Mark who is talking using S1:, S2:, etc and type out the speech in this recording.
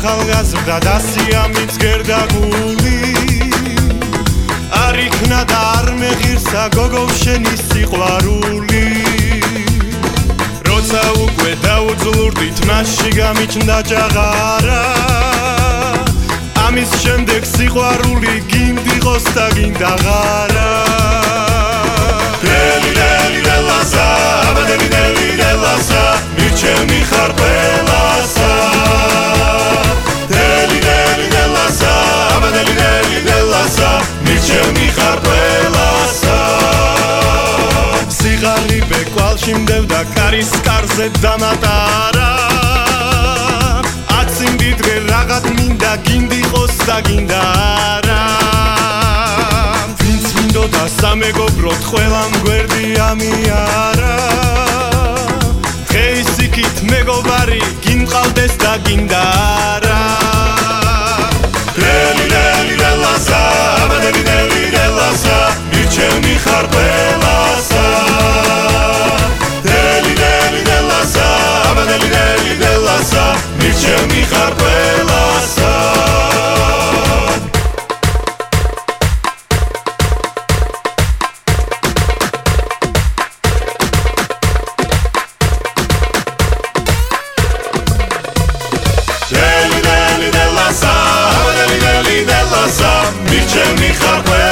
S1: ახალგაზრდა და სიამიც გერდაგული არ იქნა და არ მეღირსა გოგო შენი სიყვარული როცა უკვე დაუძლურდით მასში გამიჩნდა ჭაღარა ამის შემდეგ სიყვარული გინდიყოს და გინდაღარა დელი დელი დელასა აბადელი დელი დელასა მიჩემი ხარ ყველასა დელი დელი დელასა აბადელი დელი დელასა მიჩემი ხარ ყველასა სიღარიბე კვალში მდევდა კარის კარზე დამატარა აციმდიდრე რაღაც მინდა გინდიყოს და გინდარა ვინც მინდოდა სამეგობროდ ყველამ გვერდი ამიარა დღეის იქით მეგობარი გინყავდეს და გინდარა დელი დელი დელასა აბადელი დელი დელასა მიჩემი ხარ ყველასა დელი დელი დელასა აბადელი დელი დელასა მიჩემი ხარ ყველასა Deli deli della sa, deli deli della sa, mi c'è mi